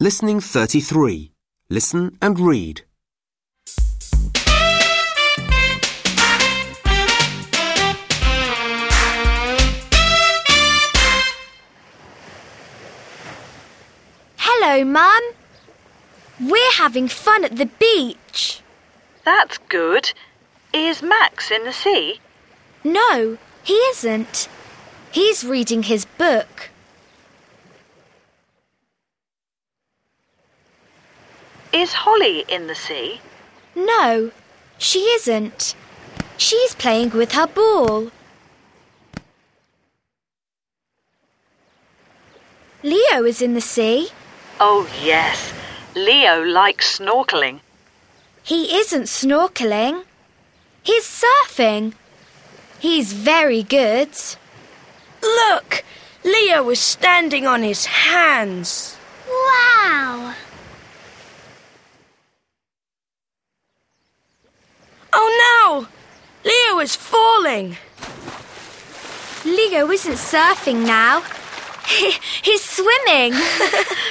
Listening 33. Listen and read. Hello, Mum. We're having fun at the beach. That's good. Is Max in the sea? No, he isn't. He's reading his book. Is Holly in the sea? No, she isn't. She's playing with her ball. Leo is in the sea. Oh, yes. Leo likes snorkeling. He isn't snorkeling. He's surfing. He's very good. Look! Leo is standing on his hands. Wow! Oh no! Leo is falling. Leo isn't surfing now. He's swimming.